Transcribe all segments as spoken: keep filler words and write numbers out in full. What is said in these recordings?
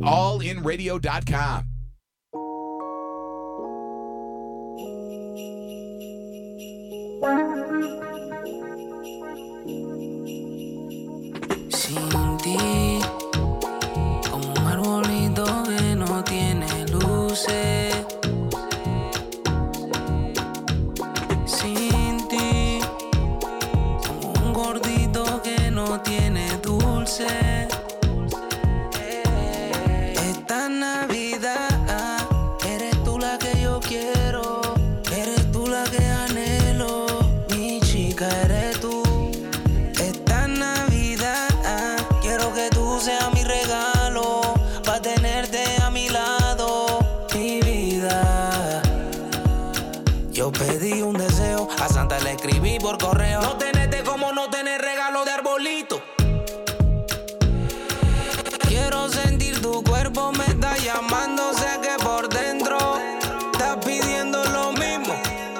all in radio dot com. Sin ti, como un arbolito que no tiene luces. Sin ti, como un gordito que no tiene dulce. Esta Navidad, eres tú la que yo quiero, eres tú la que anhelo, mi chica eres tú. Esta Navidad, quiero que tú seas mi regalo, pa' tenerte a mi lado, mi vida. Yo pedí un deseo, a Santa le escribí por correo. No tenerte como no tener regalo de arbolito. Quiero sentir tu cuerpo, me está llamando, sé que por dentro estás pidiendo lo mismo.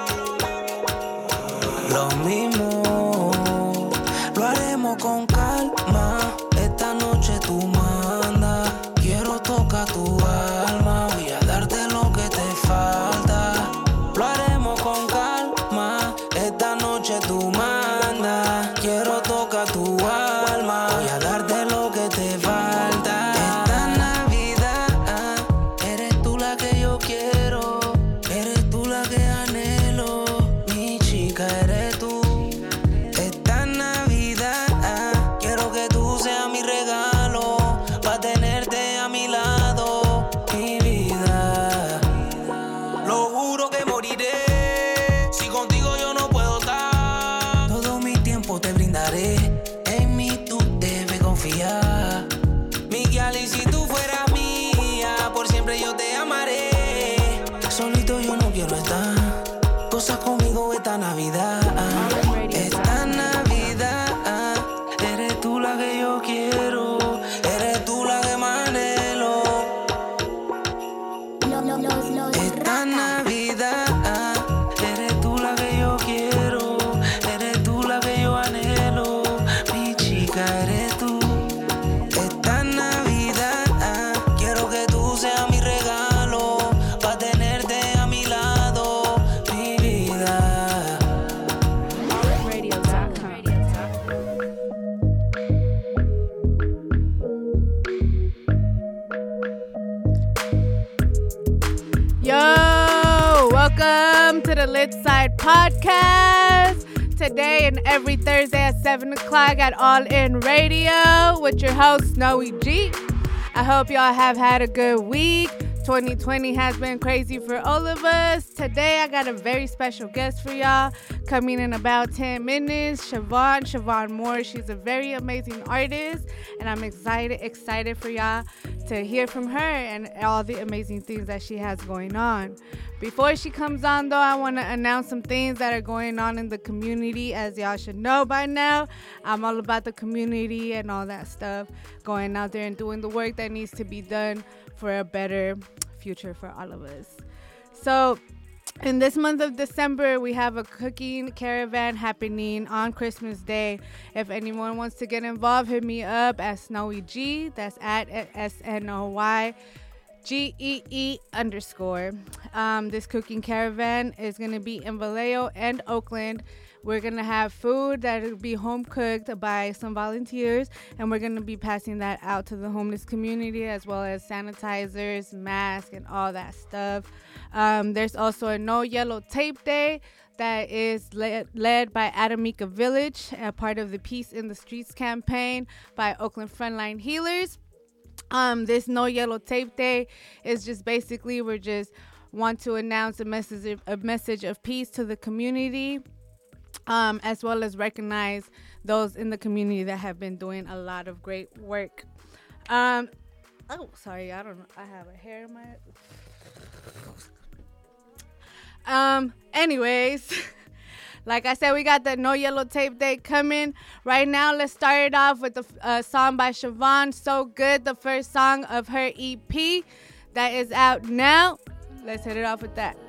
Lo mismo, lo haremos con calma. Esta noche tú mandas, quiero tocar tu alma, voy a darte lo que te falta. Lo haremos con calma, esta noche tú mandas, quiero tocar tu alma, voy a darte lo que te falta. Esta Navidad, eres tú la que yo quiero, eres tú la que anhelo, mi chica eres tú. Esta Navidad, quiero que tú seas mi regalo, pa' tenerte a mi lado, mi vida. Lo juro que moriré, si contigo yo no puedo estar. Todo mi tiempo te brindaré, en mí tú debes confiar. Mi guial, y si tú fueras mía, por siempre yo te amaré. Solito yo no quiero estar, cosas conmigo esta Navidad. Esta Navidad, eres tú la que yo quiero, eres tú la que más anhelo. Esta Navidad, eres tú la que yo quiero, eres tú la que yo anhelo, mi chica eres tú. Esta Navidad, quiero que tú seas mi regalo, pa' tenerte a mi lado, mi vida. radio dot com. Yo, welcome to the Lit Side Podcast. Today and every Thursday at seven o'clock at All In Radio with your host, Snowy G. I hope y'all have had a good week. twenty twenty has been crazy for all of us. Today, I got a very special guest for y'all coming in about ten minutes. Siobhan, Siobhan Moore. She's a very amazing artist, and I'm excited, excited for y'all to hear from her and all the amazing things that she has going on. Before she comes on, though, I want to announce some things that are going on in the community. As y'all should know by now, I'm all about the community and all that stuff, going out there and doing the work that needs to be done for a better future for all of us. So in this month of December, we have a cooking caravan happening on Christmas Day. If anyone wants to get involved, hit me up at Snowy G. That's at S N O Y G E E underscore. Um, this cooking caravan is going to be in Vallejo and Oakland. We're going to have food that will be home cooked by some volunteers, and we're going to be passing that out to the homeless community, as well as sanitizers, masks, and all that stuff. Um, there's also a No Yellow Tape Day that is led, led by Adamika Village, a part of the Peace in the Streets campaign by Oakland Frontline Healers. Um, this No Yellow Tape Day is just basically we're just want to announce a message of, a message of peace to the community, um, as well as recognize those in the community that have been doing a lot of great work. Um, oh, sorry, I don't know. I have a hair in my... Um, anyways... Like I said, we got the No Yellow Tape Day coming. Right now, let's start it off with a uh, song by Siobhan, So Good, the first song of her E P that is out now. Let's hit it off with that.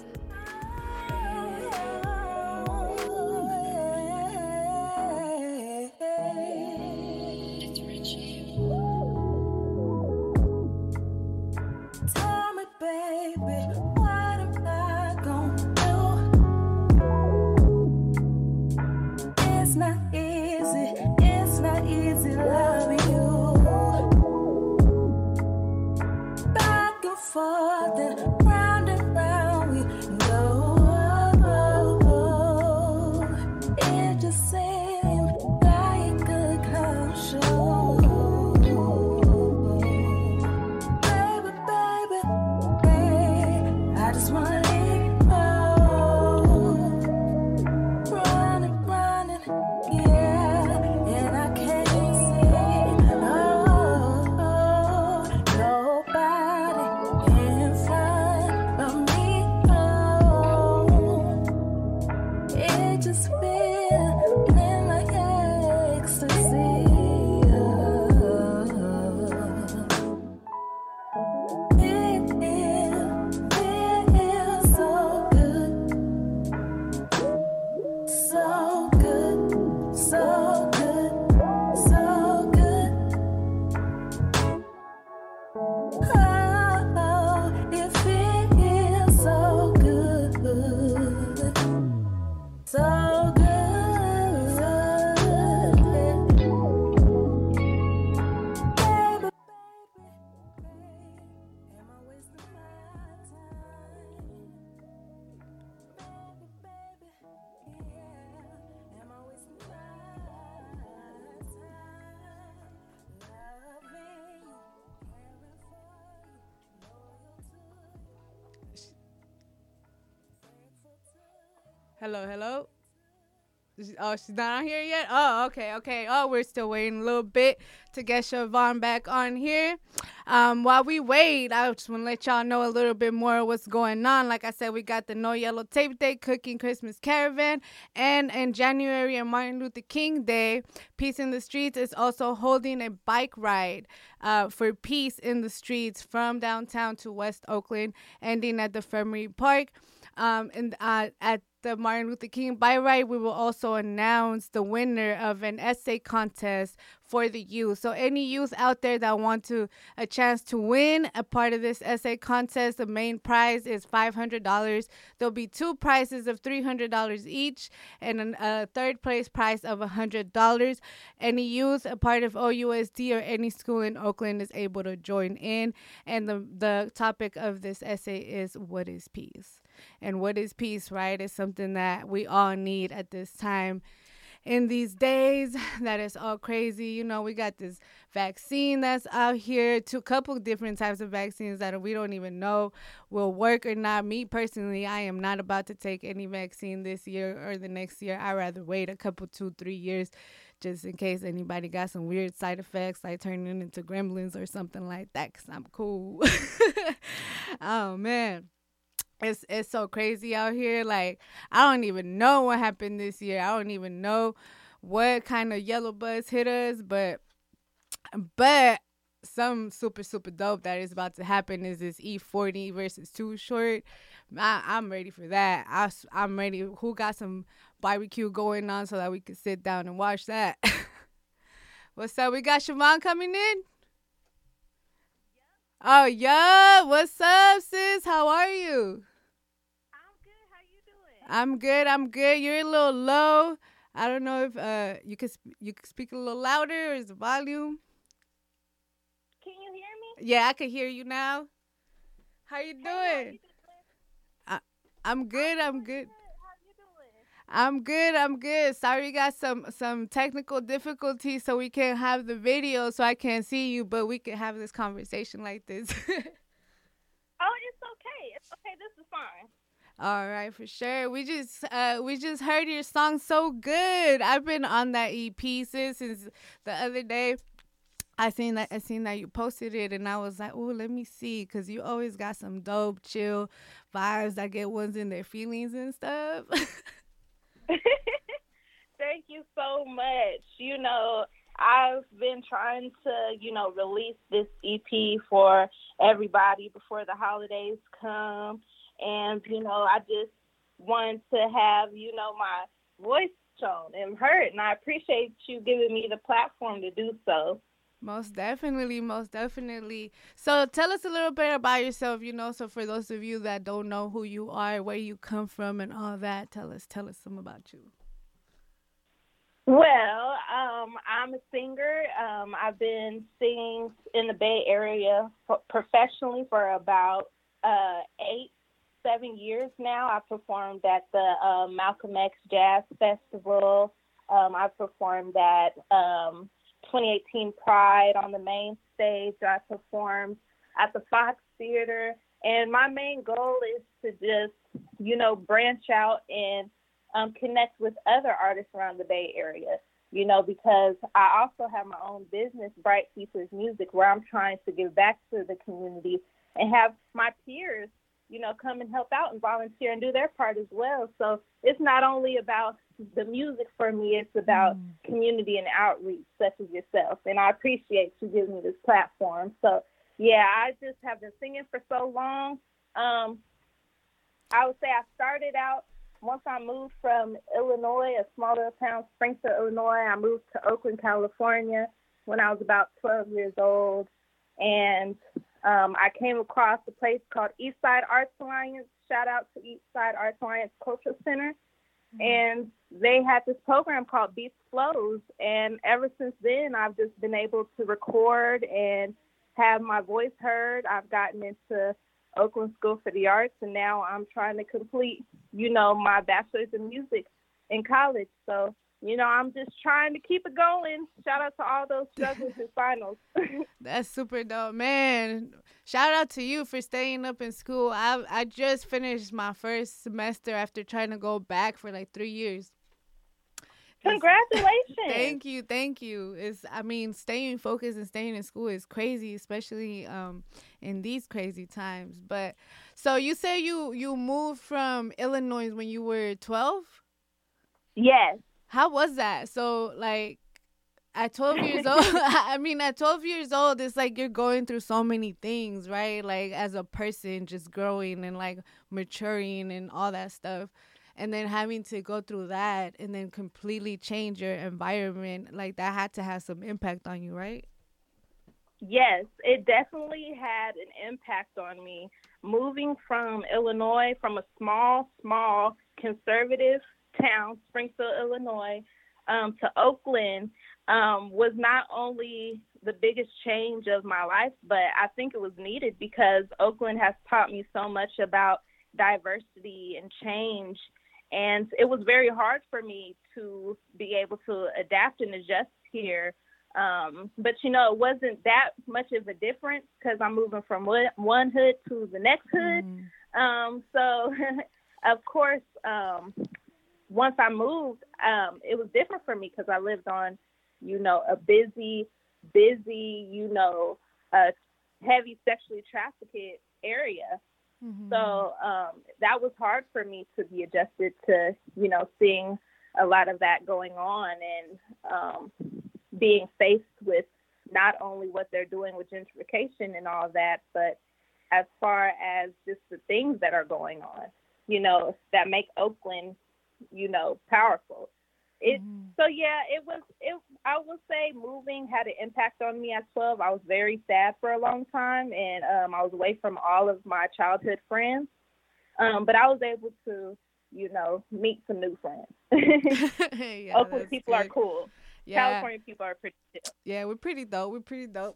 Hello, hello. Oh, she's not on here yet? Oh, okay, okay. Oh, we're still waiting a little bit to get Siobhan back on here. Um, while we wait, I just want to let y'all know a little bit more of what's going on. Like I said, we got the No Yellow Tape Day, Cooking Christmas Caravan, and in January and Martin Luther King Day, Peace in the Streets is also holding a bike ride uh, for peace in the streets from downtown to West Oakland, ending at the Fermery Park. Um, and uh, at the Martin Luther King Bike Ride, we will also announce the winner of an essay contest for the youth. So any youth out there that want to a chance to win a part of this essay contest, the main prize is five hundred dollars. There'll be two prizes of three hundred dollars each and a third place prize of one hundred dollars. Any youth, a part of O U S D or any school in Oakland is able to join in. And the, the topic of this essay is, what is peace? And what is peace, right? Is something that we all need at this time in these days that is all crazy. You know, we got this vaccine that's out here, two couple different types of vaccines that we don't even know will work or not. Me personally, I am not about to take any vaccine this year or the next year. I'd rather wait a couple, two, three years just in case anybody got some weird side effects like turning into gremlins or something like that, because I'm cool. Oh, man. It's it's so crazy out here. Like, I don't even know what happened this year. I don't even know what kind of yellow buzz hit us, but but some super super dope that is about to happen is this E forty versus Too Short. I, I'm ready for that. I, I'm ready. Who got some barbecue going on so that we can sit down and watch that? What's up? We got Siobhan coming in. Oh yeah, what's up, sis? How are you? I'm good. I'm good. You're a little low. I don't know if uh you could sp- you could speak a little louder. Or is the volume? Can you hear me? Yeah, I can hear you now. How you doing? Hey, how you I, I'm good. I'm good. How you doing? I'm good. I'm good. Sorry, we got some some technical difficulties, so we can't have the video, so I can't see you, but we can have this conversation like this. Oh, it's okay. It's okay. This is fine. All right, for sure. We just uh we just heard your song so good. I've been on that E P sis, since the other day. I seen that I seen that you posted it, and I was like, oh, let me see, because you always got some dope, chill vibes that get ones in their feelings and stuff. Thank you so much. You know, I've been trying to, you know, release this E P for everybody before the holidays come. And, you know, I just want to have, you know, my voice shown and heard. And I appreciate you giving me the platform to do so. Most definitely, most definitely. So tell us a little bit about yourself, you know, so for those of you that don't know who you are, where you come from and all that, tell us, tell us some about you. Well, um, I'm a singer. Um, I've been singing in the Bay Area for, professionally for about uh, eight, seven years now. I performed at the uh, Malcolm X Jazz Festival. Um, I performed at um, twenty eighteen Pride on the main stage. I performed at the Fox Theater. And my main goal is to just, you know, branch out and um, connect with other artists around the Bay Area, you know, because I also have my own business, Bright Pieces Music, where I'm trying to give back to the community and have my peers, you know, come and help out and volunteer and do their part as well. So it's not only about the music for me, it's about mm. community and outreach, such as yourself. And I appreciate you giving me this platform. So, yeah, I just have been singing for so long. Um, I would say I started out, once I moved from Illinois, a small little town, Springfield, Illinois, I moved to Oakland, California when I was about twelve years old. And Um, I came across a place called Eastside Arts Alliance. Shout out to Eastside Arts Alliance Cultural Center. Mm-hmm. And they had this program called Beats Flows. And ever since then, I've just been able to record and have my voice heard. I've gotten into Oakland School for the Arts, and now I'm trying to complete, you know, my bachelor's in music in college. So, you know, I'm just trying to keep it going. Shout out to all those struggles in finals. That's super dope, man. Shout out to you for staying up in school. I I just finished my first semester after trying to go back for like three years. Congratulations. Thank you, thank you. It's I mean, staying focused and staying in school is crazy, especially um in these crazy times. But so you say you you moved from Illinois when you were twelve? Yes. How was that? So like at twelve years old, I mean, at twelve years old, it's like you're going through so many things, right? Like as a person, just growing and like maturing and all that stuff. And then having to go through that and then completely change your environment, like that had to have some impact on you, right? Yes, it definitely had an impact on me. Moving from Illinois, from a small, small conservative town, Springfield, Illinois, um, to Oakland um, was not only the biggest change of my life, but I think it was needed because Oakland has taught me so much about diversity and change. And it was very hard for me to be able to adapt and adjust here. Um, but, you know, it wasn't that much of a difference because I'm moving from one hood to the next hood. Mm. Um, so, of course, um, once I moved, um, it was different for me because I lived on, you know, a busy, busy, you know, uh, heavy sexually trafficked area. Mm-hmm. So um, that was hard for me to be adjusted to, you know, seeing a lot of that going on and um, being faced with not only what they're doing with gentrification and all that, but as far as just the things that are going on, you know, that make Oakland, you know, powerful. It mm-hmm. So yeah, it was. It I will say moving had an impact on me at twelve. I was very sad for a long time, and um, I was away from all of my childhood friends. Um, but I was able to, you know, meet some new friends. yeah, Oakland people good. Are cool. Yeah. California people are pretty chill. Yeah, we're pretty dope. We're pretty dope.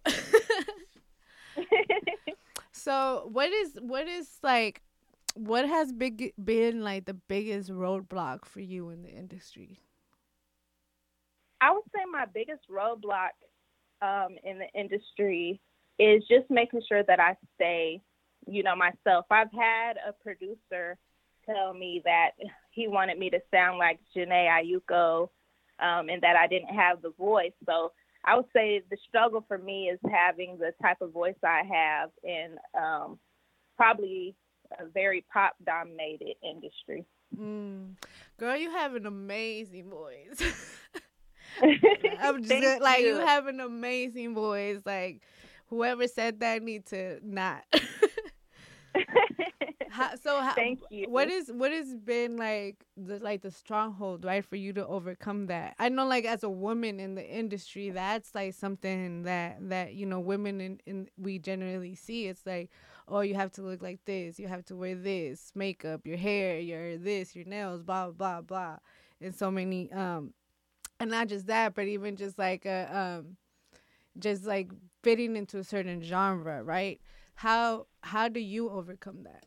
So what is what is like what has big been like the biggest roadblock for you in the industry? I would say my biggest roadblock um, in the industry is just making sure that I stay, you know, myself. I've had a producer tell me that he wanted me to sound like Jhené Aiko um, and that I didn't have the voice. So I would say the struggle for me is having the type of voice I have in um, probably a very pop-dominated industry. Mm. Girl, you have an amazing voice. I'm just Thank like you. you have an amazing voice. Like whoever said that need to not. how, so how, Thank you. What is what has been like the like the stronghold, right, for you to overcome that? I know, like as a woman in the industry, that's like something that that you know women in, in we generally see. It's like, oh, you have to look like this, you have to wear this makeup, your hair, your this, your nails, blah blah blah, and so many um. And not just that, but even just like a, um, just like fitting into a certain genre, right? How how do you overcome that?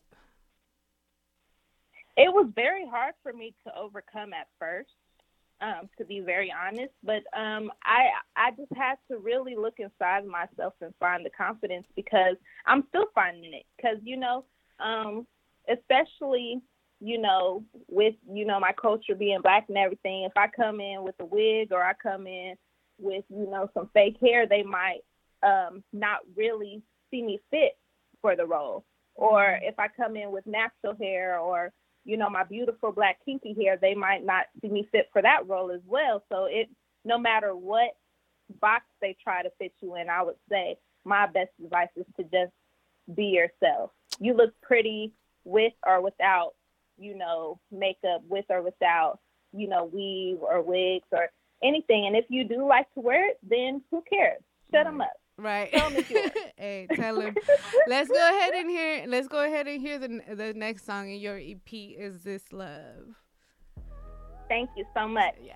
It was very hard for me to overcome at first, um, to be very honest. But um, I I just had to really look inside myself and find the confidence because I'm still finding it. Because you know, um, especially. you know, with, you know, my culture being Black and everything, if I come in with a wig or I come in with, you know, some fake hair, they might um, not really see me fit for the role. Or if I come in with natural hair or, you know, my beautiful Black kinky hair, they might not see me fit for that role as well. So it, no matter what box they try to fit you in, I would say my best advice is to just be yourself. You look pretty with or without, you know, makeup, with or without, you know, weave or wigs or anything. And if you do like to wear it, then who cares? Shut them up. Right. Tell them if you Hey, tell them. Let's go ahead and hear. Let's go ahead and hear the the next song in your E P. Is This Love? Thank you so much. Yes.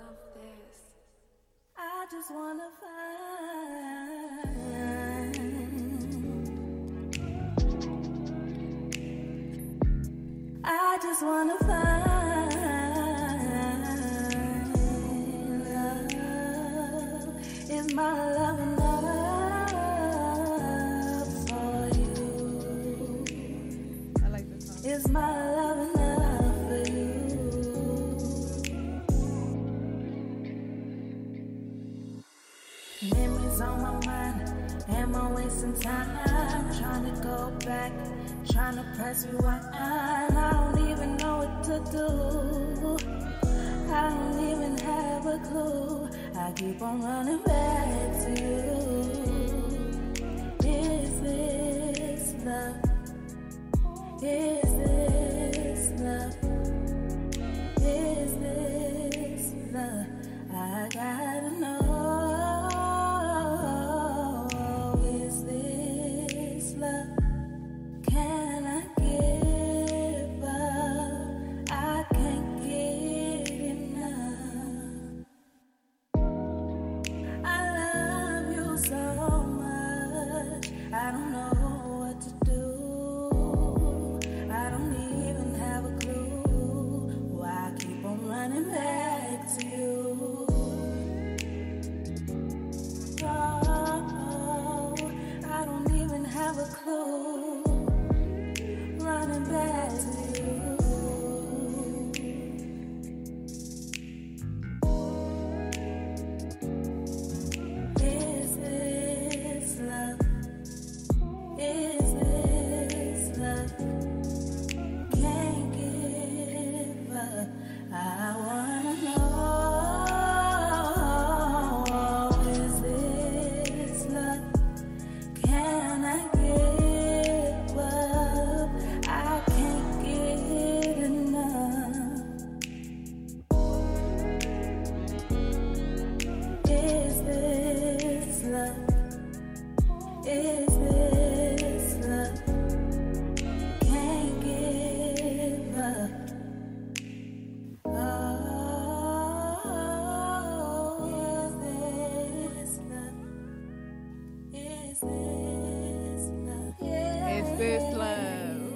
I just wanna find I just wanna find love. Is my love enough for you? I like this song. Is my love enough for you? Memories on my mind. Am I wasting time? Trying to go back, trying to press rewind. I don't even know what to do. I don't even have a clue. I keep on running back to you. Is this love? Is this love? Is this love? I gotta know. Is this love? Can I give up? I can't get enough. I love you so much. I don't know what to do. I don't even have a clue. Why I keep on running back to you. Oh, I don't even have a clue. Running back to you. Is this love? Is this love? Can't give up. I wanna know. Is this love? Can I give up? I can't get enough. Is this love? Is this love? Can't give up. Oh, is this love? Is this love? Is this love?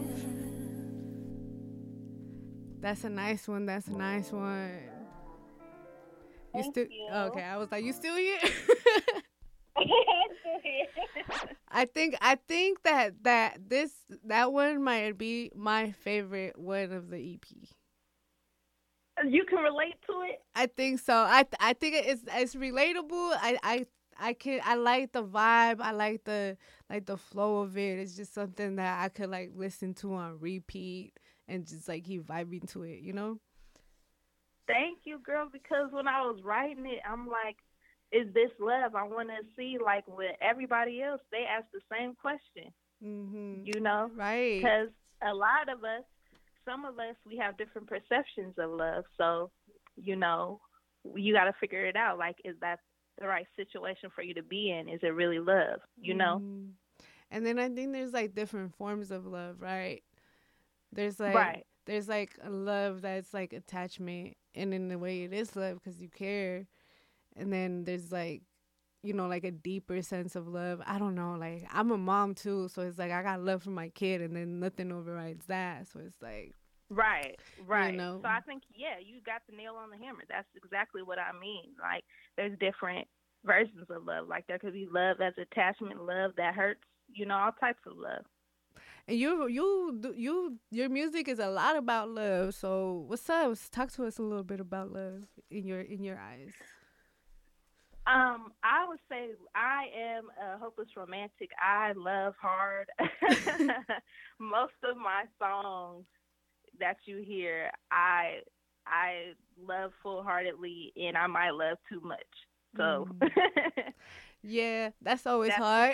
That's a nice one. That's a nice one. You Thank still you. okay? I was like, you still here? I'm still here. I think I think that that this that one might be my favorite one of the E P. You can relate to it? I think so. I I think it's it's relatable. I I I can I like the vibe. I like the like the flow of it. It's just something that I could like listen to on repeat and just like keep vibing to it, you know? Thank you, girl, because when I was writing it, I'm like, is this love? I want to see, like, with everybody else, they ask the same question, Mhm. you know? Right. Because a lot of us, some of us, we have different perceptions of love. So, you know, you got to figure it out. Like, is that the right situation for you to be in? Is it really love, you know? Mhm. And then I think there's like different forms of love, right? There's like Right. there's like a love that's like attachment, and in the way it is love because you care. And then there's like, you know, like a deeper sense of love. I don't know. Like I'm a mom too, so it's like I got love for my kid, and then nothing overrides that. So it's like, Right, right. know? So I think, yeah, you got the nail on the hammer. That's exactly what I mean. Like, there's different versions of love. Like, there could be love as attachment, love that hurts, you know, all types of love. and you you do- you your music is a lot about love. So what's up? Talk to us a little bit about love in your in your eyes. Um, I would say I am a hopeless romantic. I love hard. Most of my songs that you hear, I I love full-heartedly, and I might love too much. So, Yeah, that's always hard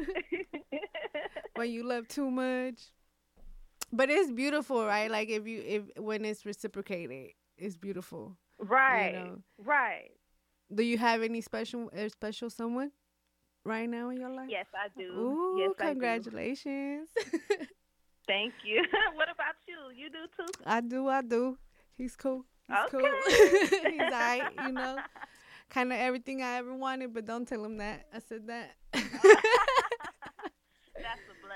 when you love too much. But it's beautiful, right? Like if you if when it's reciprocated, it's beautiful. right, know. right. Do you have any special a special someone right now in your life? Yes, I do. Ooh, yes, congratulations. I do. Thank you. What about you? You do too? I do, I do. He's cool. He's Okay. cool. He's all right, you know. Kind of everything I ever wanted, but don't tell him that. I said that. That's a blessing.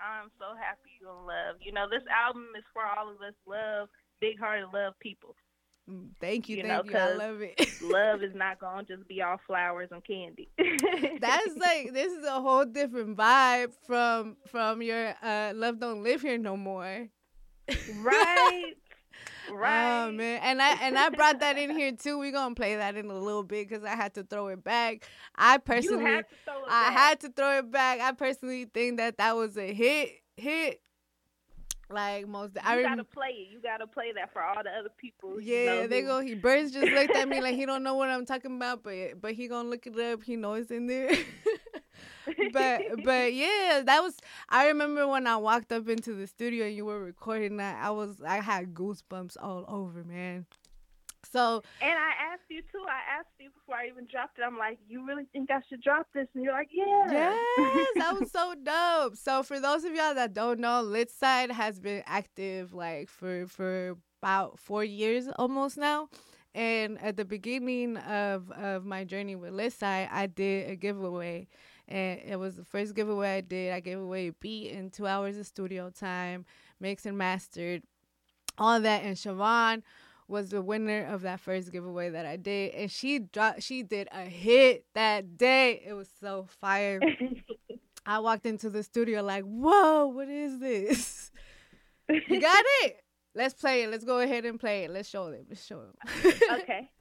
I'm so happy you're in love. You know, this album is for all of us love, big-hearted love people. Thank you, You thank know, you. I 'cause love it. Love is not going to just be all flowers and candy. That's like, this is a whole different vibe from from your uh, Love Don't Live Here No More. Right. Right. Oh man, and I and I brought that in here too. We're gonna play that in a little bit because I had to throw it back. I personally, You had to throw it I back. had to throw it back. I personally think that that was a hit, hit. Like most, You I gotta remember. play it. You gotta play that for all the other people. Yeah, you know, they who- go. He Birds just looked at me like he don't know what I'm talking about, but but he gonna look it up. He knows it's in there. but but yeah, that was. I remember when I walked up into the studio and you were recording that. I was I had goosebumps all over, man. So And I asked you too. I asked you before I even dropped it. I'm like, you really think I should drop this? And you're like, yeah. yes, that was so dope. So for those of y'all that don't know, Lit Side has been active like for for about four years almost now. And at the beginning of, of my journey with Lit Side, I did a giveaway. And it was the first giveaway I did. I gave away a beat and two hours of studio time, mixed and mastered, all that. And Siobhan was the winner of that first giveaway that I did. And she dropped, she did a hit that day. It was so fire. I walked into the studio like, whoa, what is this? You got it? Let's play it. Let's go ahead and play it. Let's show them. Let's show them. Okay.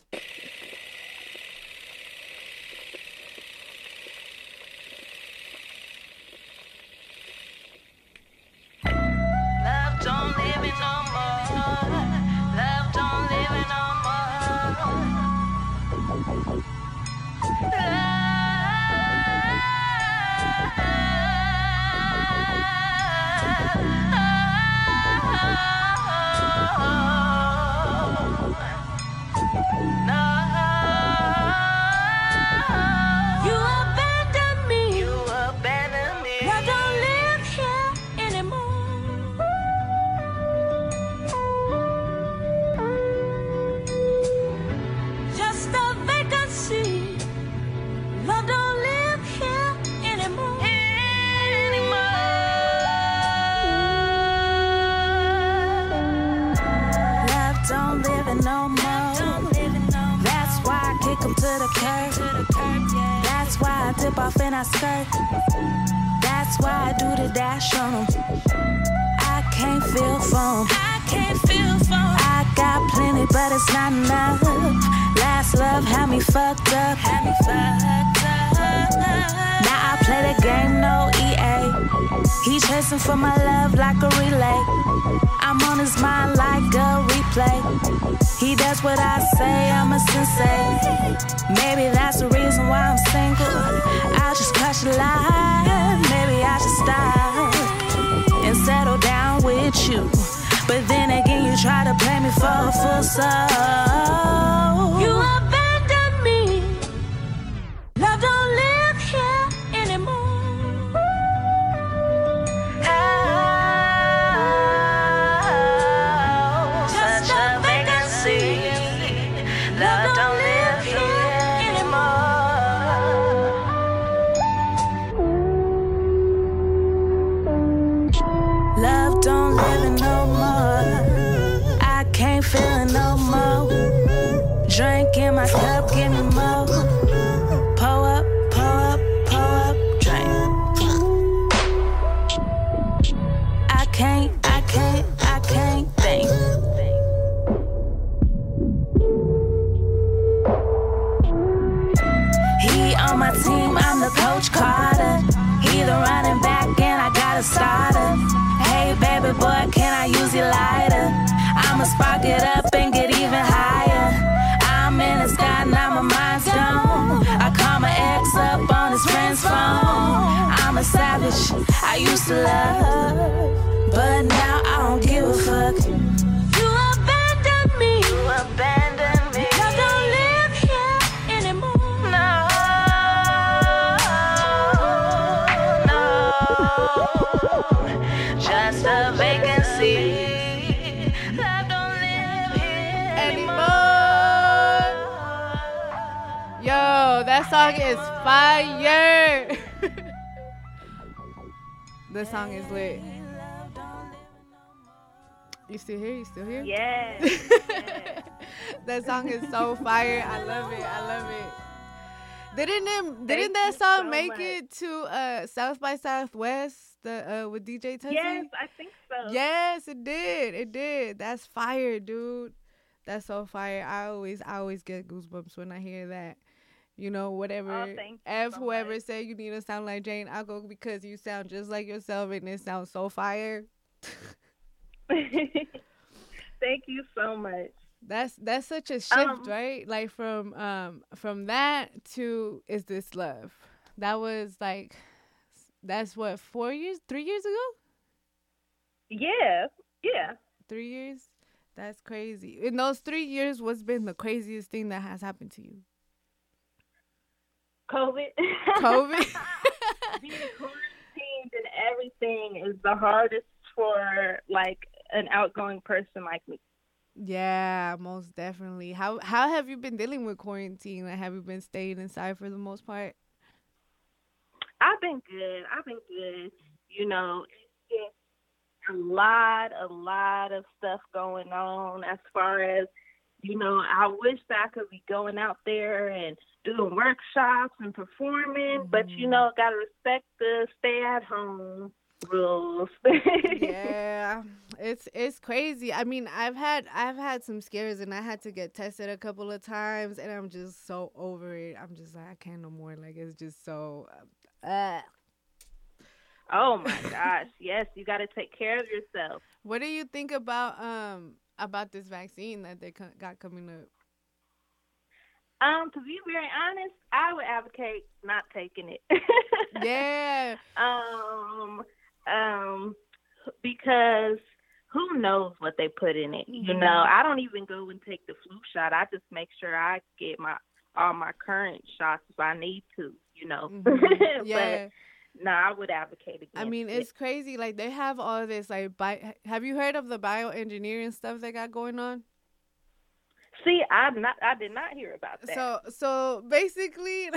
Love don't live it no more. Love don't live it no more. You abandoned me. You abandoned me. Love don't live here anymore. Just a vacancy. Love don't live here anymore. Love don't live it no more. That's why I kick 'em to the curb. That's why I dip off and I skirt. That's why I do the dash on 'em. I can't feel foam. I can't feel foam. I got plenty, but it's not enough. Last love had me fucked up. Had me fucked up. Now I play the game, no E A. He chasing for my love like a relay. I'm on his mind like a replay. He does what I say, I'm a sensei. Maybe that's the reason why I'm single. I'll just cut your line. Maybe I should stop and settle down with you. But then again, you try to play me for a full soul. You abandoned me. Love don't live here anymore. Just a vacancy. Love don't live here anymore. Love don't live it no more. I can't feel it no more. Drink in my cup, give me more. Pour up, pour up, pour up, drink. I can't, I can't, I can't think. He on my team, I'm the coach Carter. He the running back and I got a starter. Hey baby boy, can I use your lighter? I'ma spark it up and get even higher. I'm in the sky, now my mind's gone. I call my ex up on his friend's phone. I'm a savage, I used to love, but now I don't give a fuck. You abandoned me. You abandoned me. Love don't live here anymore. No, no, just a vacancy. Love don't live here Anymore. Yo, that song is fire. The song is lit. You still here? You still here? Yes. Yes. That song is so fire. I love it. I love it. Didn't it, didn't Thank that you song so make much. it to uh, South by Southwest the uh, with D J Tussy? Yes, I think so. Yes, it did. It did. That's fire, dude. That's so fire. I always, I always get goosebumps when I hear that. You know, whatever. Oh, thank you If so whoever much. said you need to sound like Jane, I'll go because you sound just like yourself and it sounds so fire. Thank you so much. That's that's such a shift, Um, right? Like from um from that to Is This Love? That was like that's what four years, three years ago, Yeah, yeah. three years. That's crazy. In those three years, what's been the craziest thing that has happened to you? COVID. COVID. Being quarantined and everything is the hardest for like an outgoing person like me. Yeah, most definitely. How how have you been dealing with quarantine? Like, have you been staying inside for the most part? I've been good. I've been good. You know, it's just a lot, a lot of stuff going on as far as, you know, I wish that I could be going out there and doing workshops and performing, mm-hmm. but, you know, got to respect the stay at home rules. Yeah, it's it's crazy. I mean, I've had I've had some scares and I had to get tested a couple of times and I'm just so over it. I'm just like, I can't no more. Like, it's just so uh oh my gosh, yes, you got to take care of yourself. What do you think about um about this vaccine that they co- got coming up? Um, to be very honest, I would advocate not taking it. Yeah. Um, um, because who knows what they put in it? You Mm-hmm. know, I don't even go and take the flu shot. I just make sure I get my all my current shots if I need to. You know. Mhm. Yeah. But no, I would advocate against I mean, it. it's crazy. Like, they have all this, like, bi- have you heard of the bioengineering stuff they got going on? See, I'm not. I did not hear about that. So, so basically,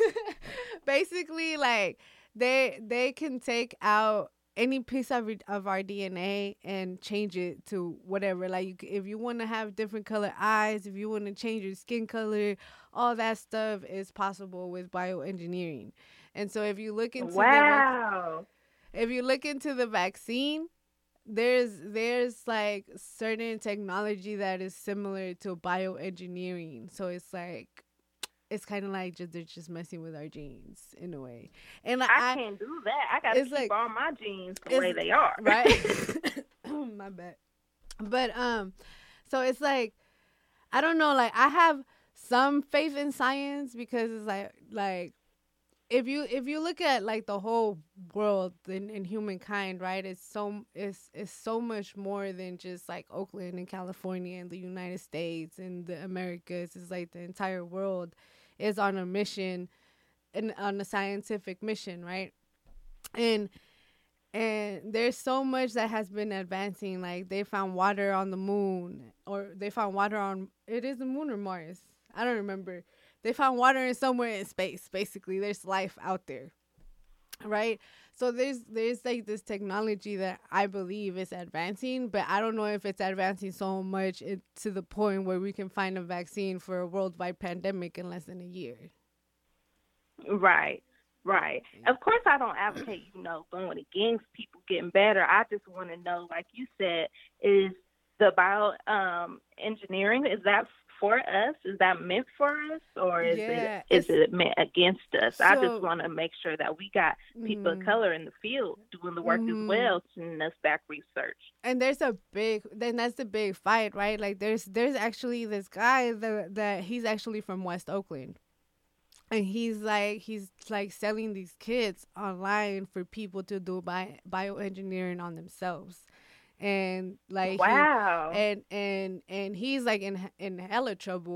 basically, like, they they can take out any piece of of our D N A and change it to whatever. Like, you, c- if you want to have different color eyes, if you want to change your skin color, all that stuff is possible with bioengineering. And so, if you look into the vac- Wow. if you look into the vaccine, there's there's like certain technology that is similar to bioengineering. So it's like it's kind of like just they're just messing with our genes in a way. And like, I I, can't do that. I gotta it's keep like- all my genes the it's- way they are. right? My bad. But um, so it's like I don't know. Like, I have some faith in science because it's like like. If you if you look at like the whole world and, and humankind, right, it's so it's it's so much more than just like Oakland and California and the United States and the Americas. It's like the entire world is on a mission and on a scientific mission, right? And and there's so much that has been advancing. Like, they found water on the moon, or they found water on it is the moon or Mars. I don't remember. They found water in somewhere in space. Basically, there's life out there, right? So there's there's like this technology that I believe is advancing, but I don't know if it's advancing so much it, to the point where we can find a vaccine for a worldwide pandemic in less than a year. Right, right. Of course, I don't advocate, you know, going against people getting better. I just want to know, like you said, is the bio um, engineering, is that for us? Is that meant for us, or is Yeah, it is it's- it meant against us? I So- just want to make sure that we got people of Mhm. color in the field doing the work Mhm. as well, sending us back research. And there's a big then that's the big fight, right? Like, there's there's actually this guy that that he's actually from West Oakland. And he's like he's like selling these kits online for people to do bio, bioengineering on themselves. And like he- Wow. and and and he's like in in hella trouble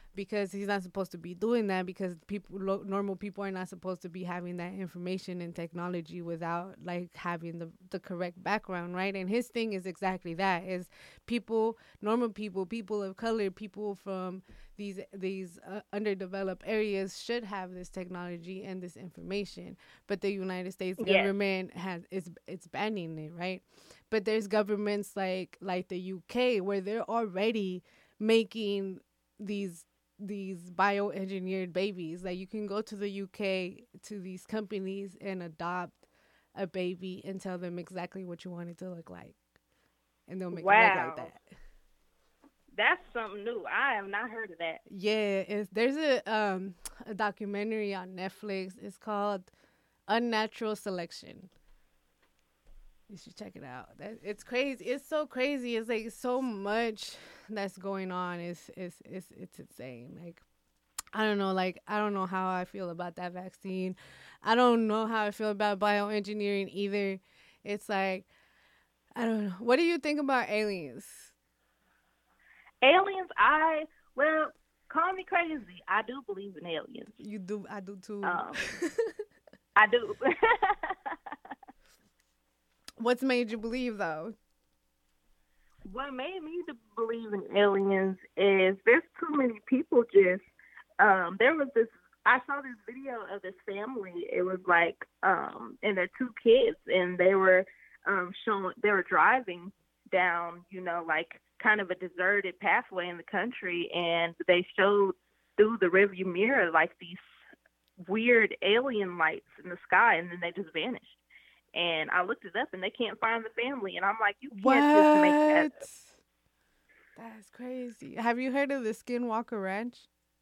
because he's not supposed to be doing that, because people, lo- normal people are not supposed to be having that information and technology without like having the, the correct background, right? And his thing is exactly that, is people, normal people, people of color, people from these these uh, underdeveloped areas should have this technology and this information, but the United States Yes. government has it's it's banning it, right? But there's governments like like the U K where they're already making these these bioengineered babies. Like you can go to the U K to these companies and adopt a baby and tell them exactly what you want it to look like, and they'll make it look Wow. like that. That's something new. I have not heard of that. Yeah, it's, there's a um a documentary on Netflix. It's called Unnatural Selection. You should check it out. That, it's crazy. It's so crazy. It's like so much that's going on. It's it's it's it's insane. Like I don't know. Like I don't know how I feel about that vaccine. I don't know how I feel about bioengineering either. It's like I don't know. What do you think about aliens? Aliens, I, well, call me crazy. I do believe in aliens. You do. I do too. Um, I do. What's made you believe though? What made me to believe in aliens is there's too many people just, um, there was this, I saw this video of this family. It was like, um, and their two kids, and they were um, showing, they were driving down, you know, like kind of a deserted pathway in the country, and they showed through the rearview mirror like these weird alien lights in the sky, and then they just vanished. And I looked it up, and they can't find the family, and I'm like, you can't What? just make that up. That's crazy. Have you heard of the Skinwalker Ranch?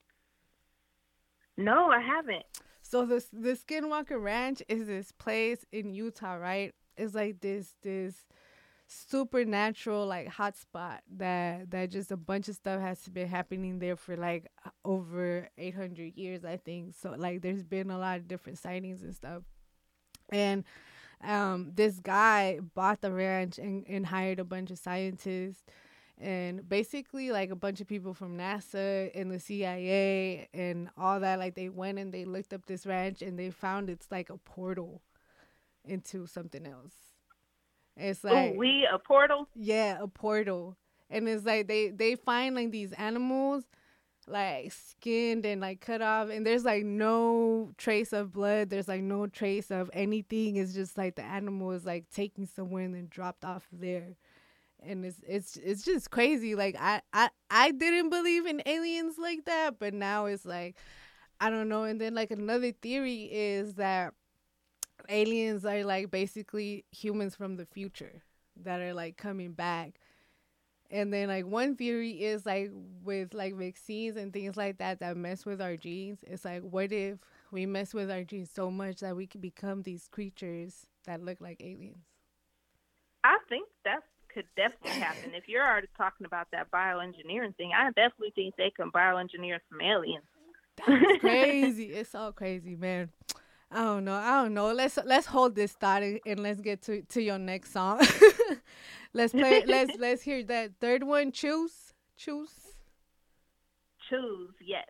No, I haven't. So the the Skinwalker Ranch is this place in Utah, right? It's like this this supernatural like hotspot that that just a bunch of stuff has been happening there for like over eight hundred years, I think. So like there's been a lot of different sightings and stuff. And um, this guy bought the ranch and, and hired a bunch of scientists and basically like a bunch of people from NASA and the C I A and all that. Like they went and they looked up this ranch and they found it's like a portal into something else. It's like, Oh, we a portal? yeah, a portal. And it's like they, they find like these animals like skinned and like cut off, and there's like no trace of blood. There's like no trace of anything. It's just like the animal is like taken somewhere and then dropped off there. And it's it's it's just crazy. Like I, I, I didn't believe in aliens like that, but now it's like I don't know. And then like another theory is that aliens are like basically humans from the future that are like coming back. And then like one theory is like with like vaccines and things like that that mess with our genes. It's like, what if we mess with our genes so much that we can become these creatures that look like aliens? I think that could definitely happen. If you're already talking about that bioengineering thing, I definitely think they can bioengineer some aliens. That's crazy. It's all crazy, man. I don't know. I don't know. Let's let's hold this thought and, and let's get to, to your next song. let's play. Let's let's hear that third one. Choose, choose. Choose, yes.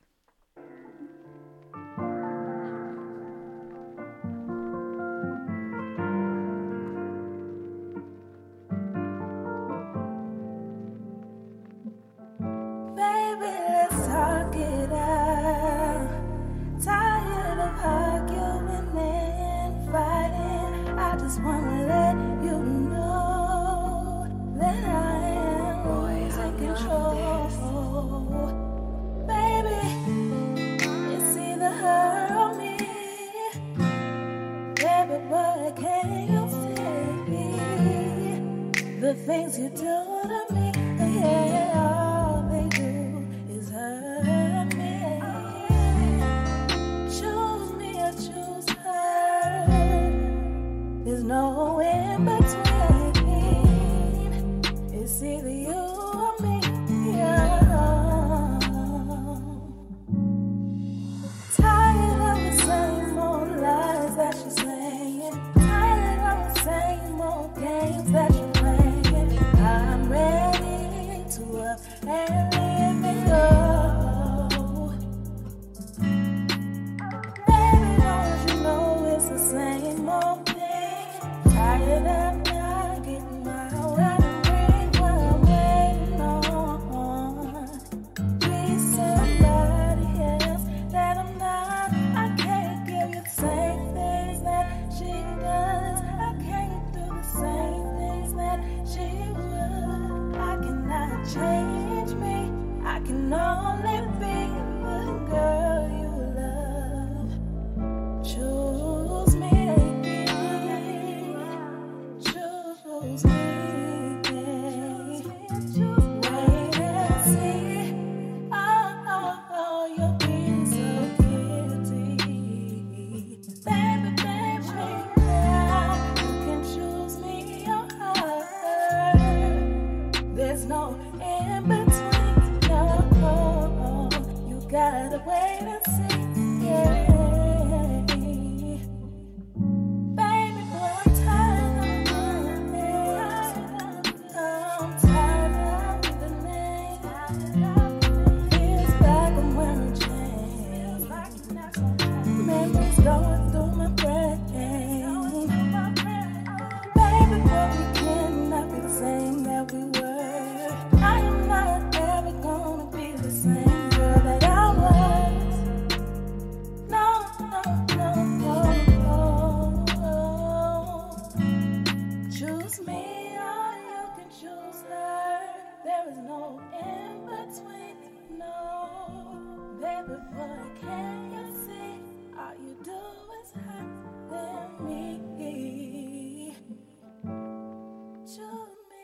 Baby, let's talk it out. Tired of arguing and fighting. I just wanna let you know that I am always in control. Baby, it's either her or me. Baby, but can you see the things you do to me? Yeah, all they do is hurt me. Choose me or choose her. There's no in between. It's either you or me. Yeah. Tired of the same old lies that you're saying. Tired of the same old games that you're playing. I'm ready to up and live it up. change me. I can only be the girl you love. Choose me, choose me. Wait and see. Oh, oh, oh, you'll be so guilty. Baby, baby, now you can choose me or her. There's no in between, no. You gotta wait and see, yeah. Baby, boy, I'm tired of the I'm tired of the name. Feels like I'm wearing chains. Memories going through my brain. Baby, boy, we cannot be the same that we were. I am not ever gonna be the same girl that I was. No, no, no, no, no. Choose me or you can choose her. There is no in between, no. Baby boy, can you see? All you do is hurt than me. Choose me.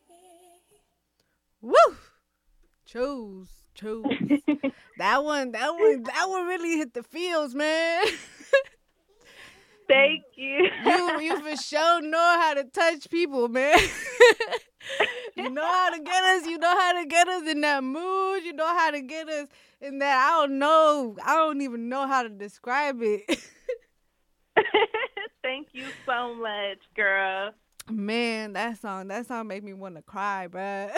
Woo! Choose, choose. that one, that one, that one really hit the feels, man. Thank you. you, you for sure know how to touch people, man. You know how to get us. You know how to get us in that mood. You know how to get us in that. I don't know. I don't even know how to describe it. Thank you so much, girl. Man, that song, that song made me want to cry, bruh.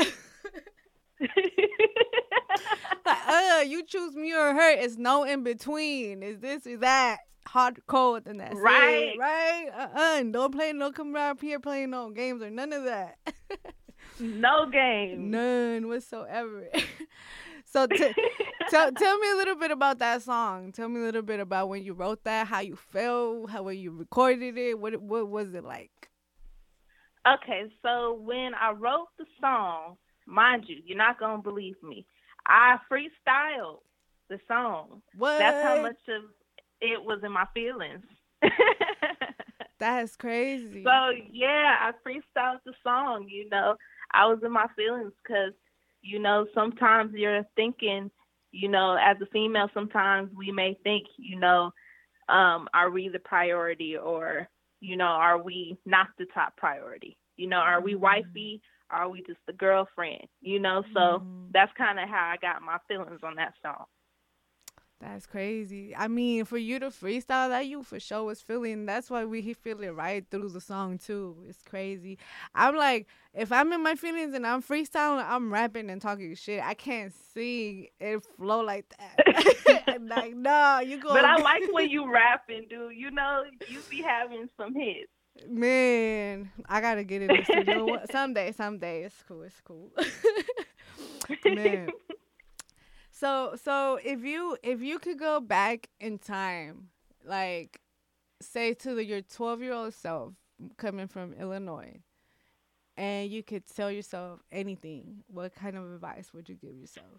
Like, uh, you choose me or her. It's no in between. Is this, is that? Hard cold, and that's right. it, right? Uh-uh. And don't play, no come around here playing no games or none of that. No games. None whatsoever. So t- tell tell me a little bit about that song. Tell me a little bit about when you wrote that, how you felt, how when you recorded it. What what was it like? Okay, so when I wrote the song, mind you, you're not gonna believe me, I freestyled the song. What? That's how much of it was in my feelings. That's crazy. So yeah, I freestyled the song. You know, I was in my feelings because, you know, sometimes you're thinking, you know, as a female, sometimes we may think, you know, um, are we the priority, or, you know, are we not the top priority? You know, are we wifey? Are we just the girlfriend? You know, so mm. that's kind of how I got my feelings on that song. That's crazy. I mean, for you to freestyle that, you for sure was feeling. That's why we feel it right through the song too. It's crazy. I'm like, if I'm in my feelings and I'm freestyling, I'm rapping and talking shit. I can't sing and flow like that. Like, no, you go. But I like when you rapping, dude. You know, you be having some hits. Man, I gotta get in the studio someday. Someday, it's cool. It's cool. Man. So, so if you if you could go back in time, like, say to the, your twelve-year-old self coming from Illinois, and you could tell yourself anything, what kind of advice would you give yourself?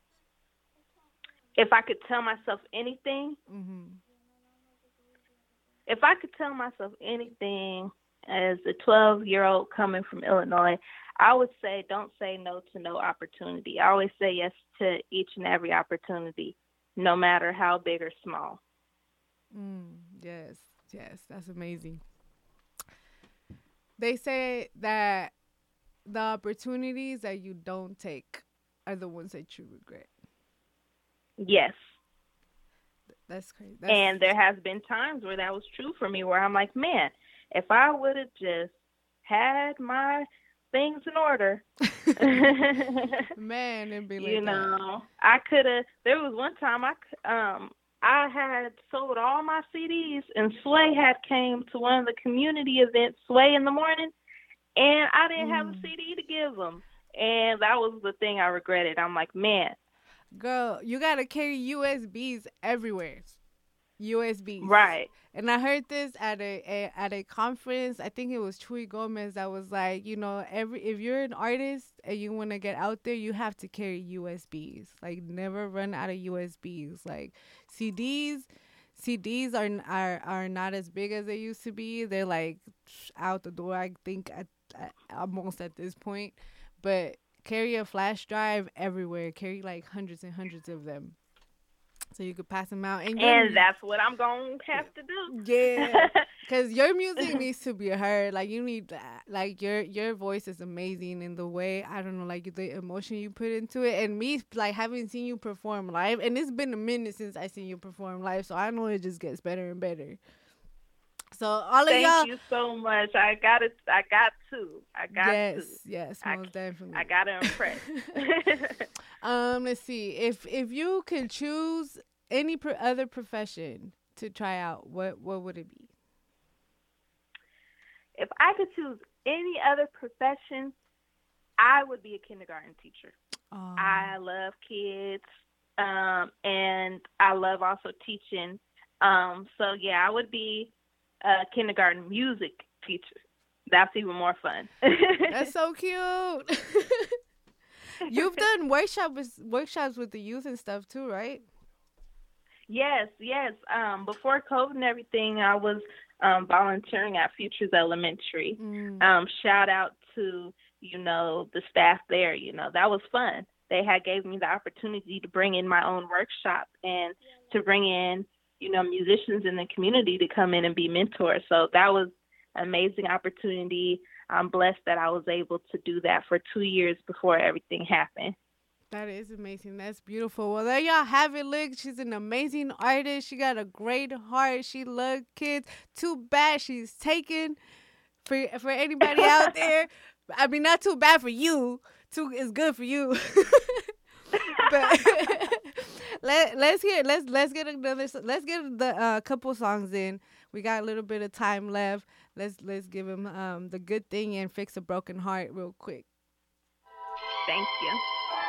If I could tell myself anything, mm-hmm. if I could tell myself anything as a twelve-year-old coming from Illinois, I would say don't say no to no opportunity. I always say yes to each and every opportunity, no matter how big or small. Mm, yes, yes, that's amazing. They say that the opportunities that you don't take are the ones that you regret. Yes. That's crazy. That's and there has been times where that was true for me, where I'm like, man, if I would have just had my things in order, man, it'd be like you know, that. I could have. There was one time I um I had sold all my C Ds, and Sway had came to one of the community events, Sway in the morning, and I didn't mm. have a C D to give them, and that was the thing I regretted. I'm like, man, girl, you gotta carry U S Bs everywhere. U S Bs. Right. And I heard this at a, a at a conference. I think it was Chuy Gomez that was like, you know, every if you're an artist and you want to get out there, you have to carry U S Bs. Like, never run out of U S Bs. Like, C Ds, C Ds are are are not as big as they used to be. They're like out the door, I think, at, at almost at this point. But carry a flash drive everywhere. Carry like hundreds and hundreds of them, so you could pass them out. And, and that's what I'm going to have to do. Yeah, because your music needs to be heard. Like, you need that. Like, your your voice is amazing in the way, I don't know, like the emotion you put into it. And me, like, having seen you perform live, and it's been a minute since I seen you perform live, so I know it just gets better and better. So all of Thank y'all. Thank you so much. I got it. I got to. I got yes, to. Yes, I, most definitely. I got to impress. um, let's see. If if you could choose any pro- other profession to try out, what what would it be? If I could choose any other profession, I would be a kindergarten teacher. Oh. I love kids, um, and I love also teaching. Um, so yeah, I would be a kindergarten music teacher. That's even more fun. That's so cute. You've done workshops workshops with the youth and stuff too, right? Yes, yes. Um, before COVID and everything, I was um, volunteering at Futures Elementary. Mm. Um, shout out to, you know, the staff there. You know, that was fun. They had gave me the opportunity to bring in my own workshop and to bring in, you know, musicians in the community to come in and be mentors. So that was an amazing opportunity. I'm blessed that I was able to do that for two years before everything happened. That is amazing. That's beautiful. Well, there y'all have it. Look, she's an amazing artist. She got a great heart. She loves kids. Too bad she's taken. For for anybody out there, I mean, not too bad for you. Too is good for you. But let let's hear let's let's get another let's get the uh, couple songs in. We got a little bit of time left. Let's let's give him um the good thing and fix a broken heart real quick. Thank you.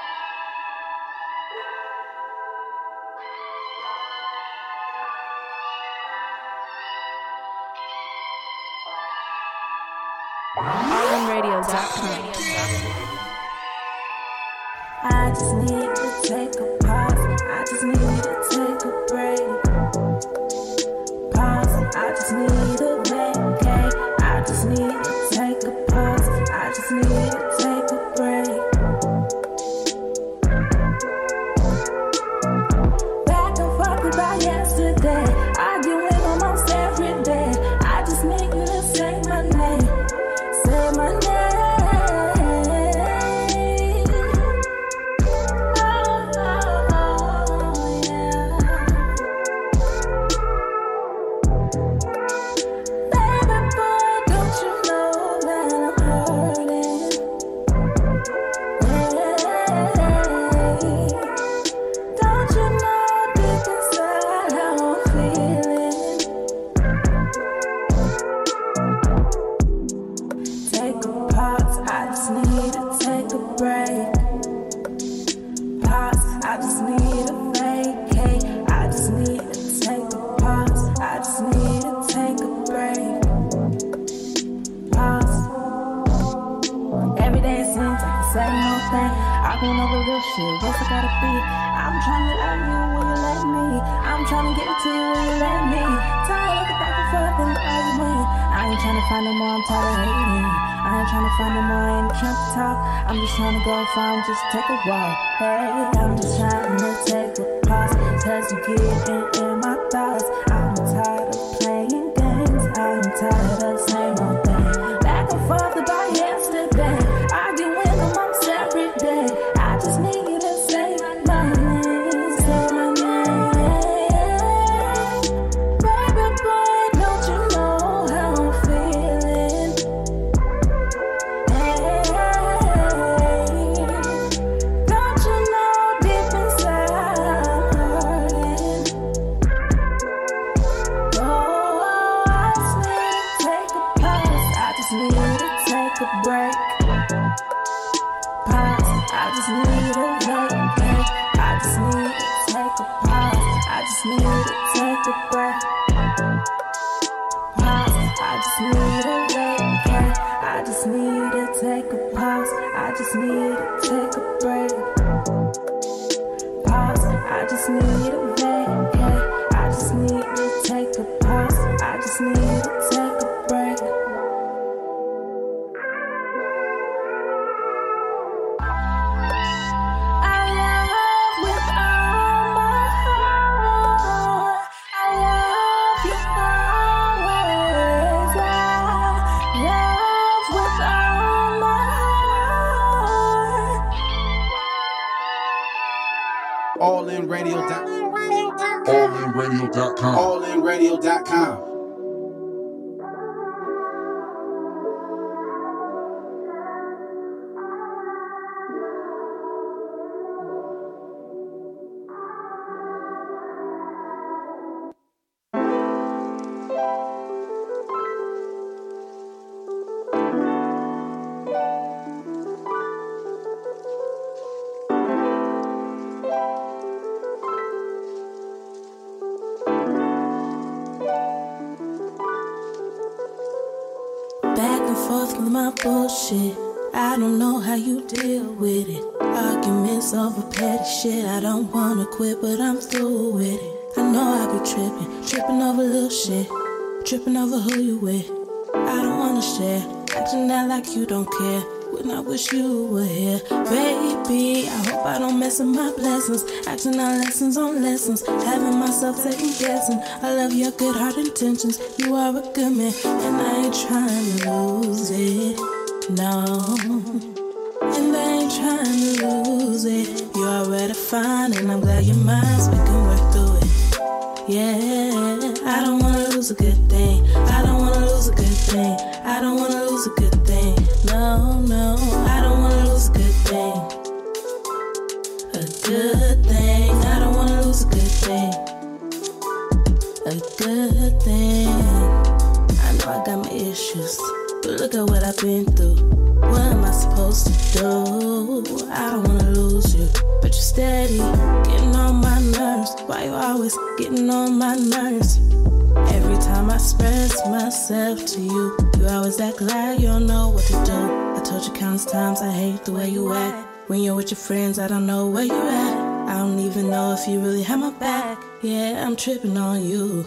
all in radio dot com. I just need to take a pause. I just need to take a break. Pause. I just need a vacate. I just need to take a pause. I just need to take a break. Back and forth about yesterday. Arguing almost every day. I just need you to say my name. Say my name. I'm just trying to go find, just take a walk. Hey, I'm just trying to take a pause, cause you get in, in my thoughts. I'm tired of playing games, I'm tired of same old thing. Back and forth about yesterday, arguing amongst every day. I just need you to say my name, say my name. Baby boy, don't you know how I'm feeling? Hey, don't you know deep inside I'm hurting? Oh, I just need to take a pause. I just need to take a break. Pause. I just need a vacate. I just need to take a pause. I just just need to take a breath. Pause. I just need a vacate. I just need to take a pause. I just need to take a break. Pause. I just need a vacate. I just need to take a pause. I just need to take a break. all in radio dot com. all in radio dot com. all in radio dot com. Back and forth with my bullshit. I don't know how you deal with it. Arguments over petty shit. I don't wanna quit, but I'm through with it. I know I be tripping, tripping over little shit, tripping over who you with. I don't wanna share, acting out like you don't care. When I wish you were here, baby. I hope I don't mess up my blessings. Acting out lessons on lessons, having myself second guessing. I love your good heart intentions. You are a good man, and I ain't trying to lose it. No, and I ain't trying to lose it. You're already fine, and I'm glad you're mine, so we can work through it. Yeah, I don't wanna lose a good thing. I don't wanna lose a good thing. I don't wanna lose a good thing. No, no, I don't wanna lose a good thing. A good thing. I don't wanna lose a good thing. A good thing. I know I got my issues, but look at what I've been through. What am I supposed to do? I don't wanna lose you, but you're steady, getting on my nerves. Why you always getting on my nerves? Every time I express myself to you, you always act like you don't know what to do. I told you countless times I hate the way you act. When you're with your friends, I don't know where you're at. I don't even know if you really have my back. Yeah, I'm tripping on you.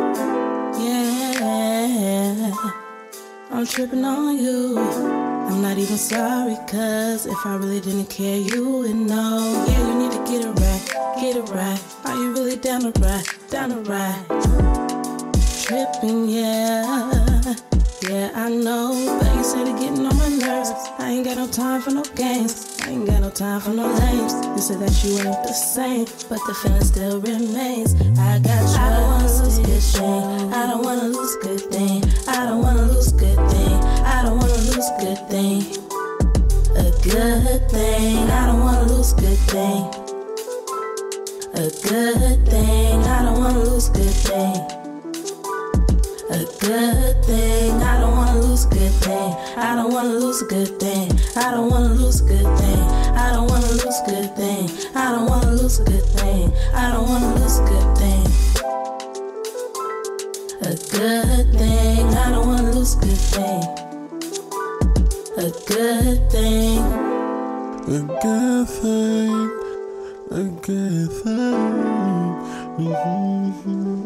Yeah, I'm tripping on you. I'm not even sorry, cause if I really didn't care, you would know. Yeah, you need to get it right, get it right. Are you really down to ride, down to ride? Tripping, yeah, yeah, I know. But you said it getting on my nerves. I ain't got no time for no games. I ain't got no time for no lames. You said that you ain't the same, but the feeling still remains. I got you. I don't wanna lose good thing. I don't wanna lose good thing. I don't wanna lose good thing. I don't wanna lose good thing. A good thing. I don't wanna lose good thing. A good thing. I don't wanna lose good thing. A good thing. I don't wanna lose a good thing. I don't wanna lose a good thing. I don't wanna lose a good thing. I don't wanna lose a good thing. I don't wanna lose a good thing. I don't wanna lose a good thing. A good thing. I don't wanna lose a good thing. A good thing. A good thing. A good thing. Mm-hmm.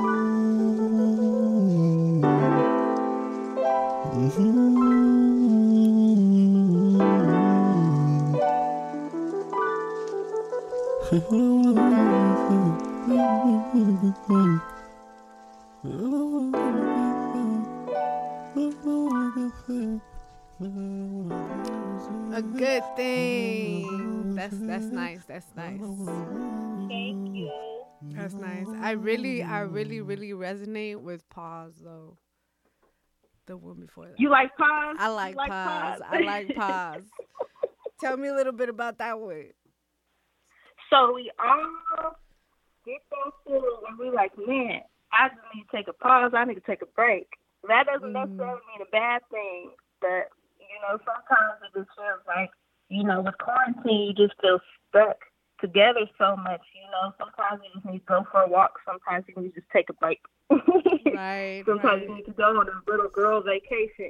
A good thing. That's that's nice. That's nice. Thank you. That's nice. I really, I really, really resonate with Pause though. The one before that. You like Pause? I like, You like Pause. Pause? I like Pause. Tell me a little bit about that one. So we all get that feeling and we like, man, I just need to take a pause. I need to take a break. That doesn't Mm. necessarily mean a bad thing, but, you know, sometimes it just feels like, you know, with quarantine, you just feel stuck together so much, you know. Sometimes you just need to go for a walk. Sometimes you need to just take a break. Right. Sometimes right. you need to go on a little girl vacation.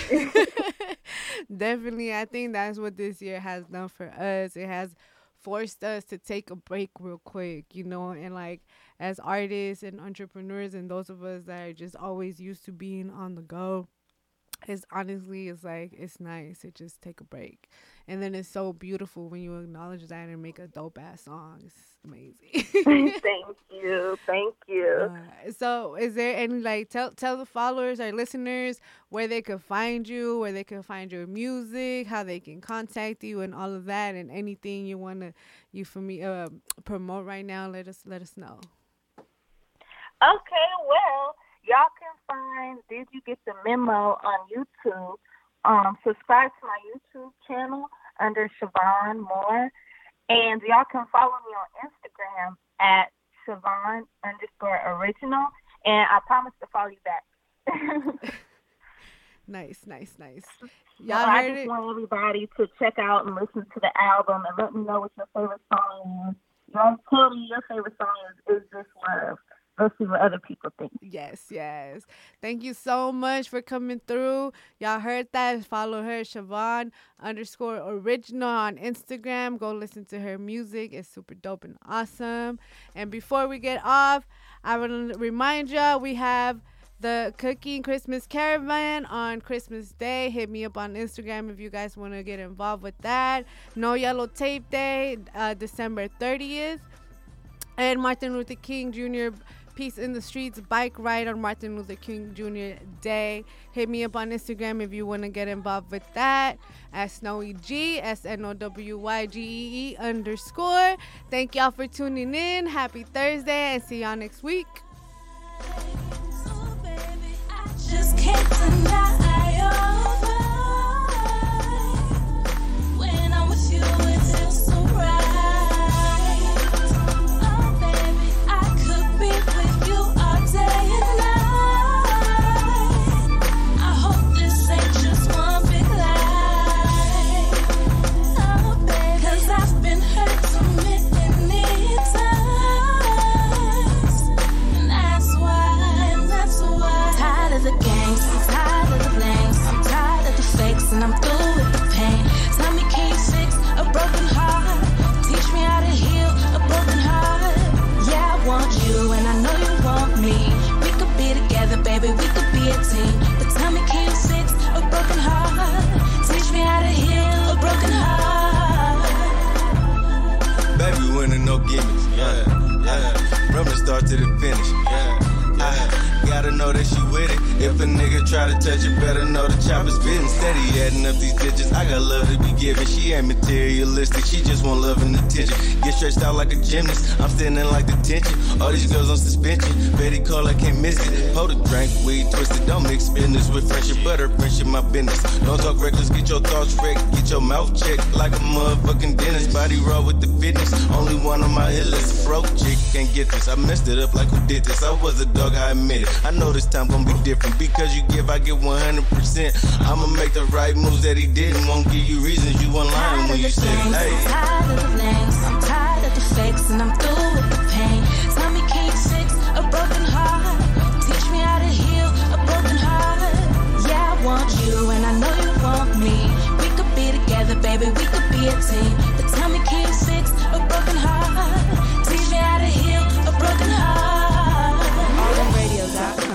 Definitely. I think that's what this year has done for us. It has forced us to take a break real quick, you know, and like as artists and entrepreneurs and those of us that are just always used to being on the go, it's honestly, it's like, it's nice to just take a break. And then it's so beautiful when you acknowledge that and make a dope ass song. It's amazing. Thank you. Thank you. Uh, so is there any, like, tell tell the followers or listeners where they can find you, where they can find your music, how they can contact you and all of that, and anything you want to, you for me, uh, promote right now, let us, let us know. Okay, well, y'all can find Did You Get the Memo on YouTube. Um, subscribe to my YouTube channel under Siobhan Moore. And y'all can follow me on Instagram at Siobhan underscore original. And I promise to follow you back. Nice, nice, nice. Y'all so I just it? want everybody to check out and listen to the album and let me know what your favorite song is. Y'all tell me your favorite song is Is This Love. Let's see what other people think. Yes, yes. Thank you so much for coming through. Y'all heard that. Follow her, Siobhan underscore original on Instagram. Go listen to her music. It's super dope and awesome. And before we get off, I want to remind y'all we have the Cooking Christmas Caravan on Christmas Day. Hit me up on Instagram if you guys want to get involved with that. No Yellow Tape Day, uh, December thirtieth. And Martin Luther King Junior Peace in the Streets bike ride on Martin Luther King Junior Day. Hit me up on Instagram if you want to get involved with that at Snowy G, S N O W Y G E E underscore. Thank y'all for tuning in. Happy Thursday and see y'all next week. Oh, baby, I just can't deny your vibe. When I'm with you, it feels so right. And I'm through with the pain. Tell me, can you fix a broken heart? Teach me how to heal a broken heart. Yeah, I want you and I know you want me. We could be together, baby, we could be a team. But tell me, can you fix a broken heart? Teach me how to heal a broken heart. Baby, winning, no gimmicks. Yeah, yeah. From the start to the finish. Yeah, yeah. Gotta know that she with it. If a nigga try to touch it, better know the chopper's fitting. Steady adding up these digits. I got love to be given. She ain't materialistic. She just want love and attention. Get stretched out like a gymnast. I'm standing like the tension. All these girls on suspension. Betty Cole, I can't miss it. Hold a drink, weed twisted. Don't mix business with friendship, but her friendship my business. Don't talk reckless. Get your thoughts wrecked. Get your mouth checked like a motherfucking dentist. Body raw with the fitness. Only one on my hit list. Broke chick can't get this. I messed it up like who did this. I was a dog, I admit it. I know this time gon' be different. Because you give, I get one hundred percent. I'ma make the right moves that he didn't. Won't give you reasons. You want lying when you say, hey. I'm tired of the names. I'm tired of the fakes. And I'm through with the pain. Tell me, can you fix a broken heart? Teach me how to heal a broken heart. Yeah, I want you and I know you want me. We could be together, baby. We could be a team. But tell me, can you fix a broken heart? Teach me how to heal a broken heart. all in radio dot com.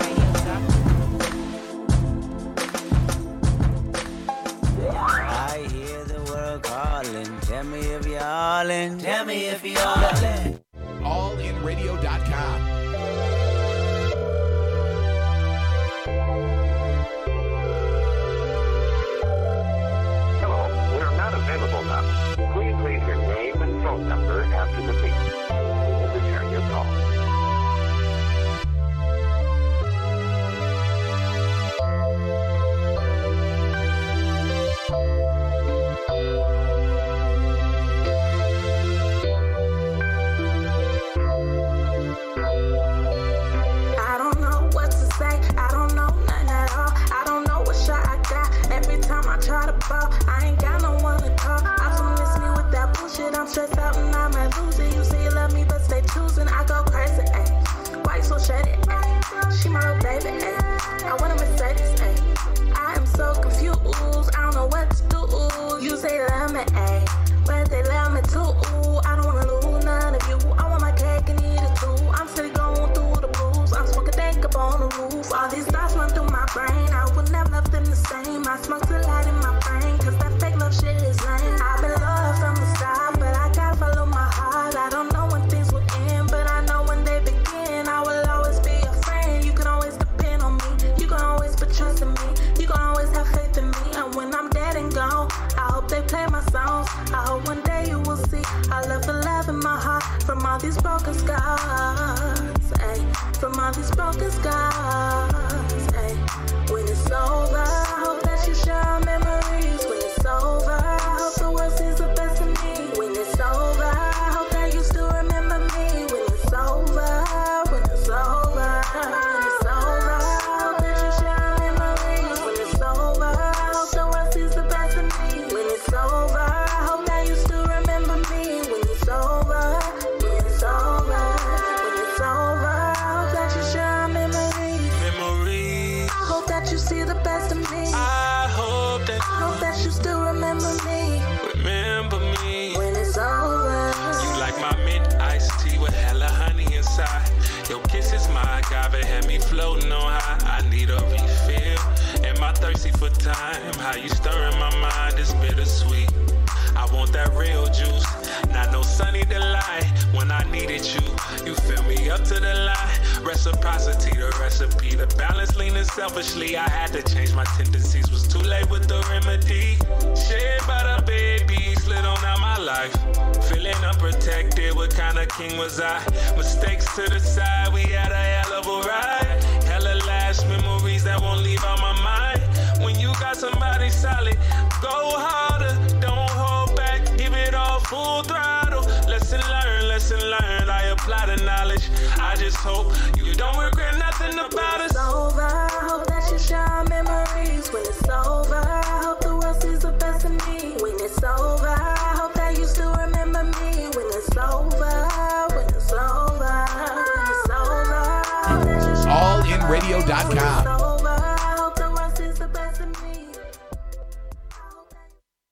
I hear the world calling. Tell me if you're all in. Tell me if you're all in. all in radio dot com. Hello, we're not available now. Please leave your name and phone number after the beep. We will return your call. I don't know what to say, I don't know nothing at all. I don't know what shot I got. Every time I try to ball, I ain't got no one to call. I don't miss me with that bullshit, I'm straight us out and I might lose it. You say you love me, but stay choosing. I go crazy, ayy. Why you so shady, ayy? She my little baby, ayy. I want a Mercedes, ayy. I am so confused, I don't know what to do. You say you love me, ayy, but they love me too. I don't wanna lose none of you. I want my cake and eat it too. I'm still going through the blues. I'm smoking dank up on the roof. All these thoughts run through my brain. I would never love them the same. I smoke the light in my brain, cause that fake love shit is lame. I've been loved from the start, but I gotta follow my heart. I don't know when things will end, but I know when they begin. I will always be your friend. You can always depend on me. You can always put trust in me. You can always have faith in me. And when I'm dead and gone, I hope they play my songs. I hope one day you will see I love the love in my heart from all these broken scars. Ay, from all these broken scars. Ay, when it's over, I hope that you share our memories. When it's over, I hope the world sees the best in me. When it's over, I hope that you still remember me. When it's over, when it's over, when it's over, I hope that you share our memories. When it's over, I hope the world sees the best in me. When it's over, I hope that you still remember me. When it's over, when it's over, when it's over, I hope that you share our memories. Memories. I hope that you see the best of me. I hope that I hope that you still remember me. remember me. When it's over. You like my mint iced tea with hella honey inside. Your kiss is my agave, had me floating on high. I need a refill. Am I thirsty for time? How you stirring my mind is bittersweet. I want that real juice, not no sunny delight. When I needed you, you fill me up to the line. Reciprocity, the recipe, the balance leaning selfishly. I had to change my tendencies, was too late with the remedy. Shared by the baby, slid on out my life. Feeling unprotected, what kind of king was I? Mistakes to the side, we had a hell of a ride. Hella last memories that won't leave out my mind. When you got somebody solid, go harder, don't hold back, give it all full throttle. Lesson learned, lesson learned, I apply the knowledge. I just hope you don't regret nothing about us. When it's over, I hope that you share our memories. When it's over, I hope the world sees the best in me. When it's over, I hope that you still remember me. When it's over, when it's over, when it's over, I hope that you share all in radio dot com.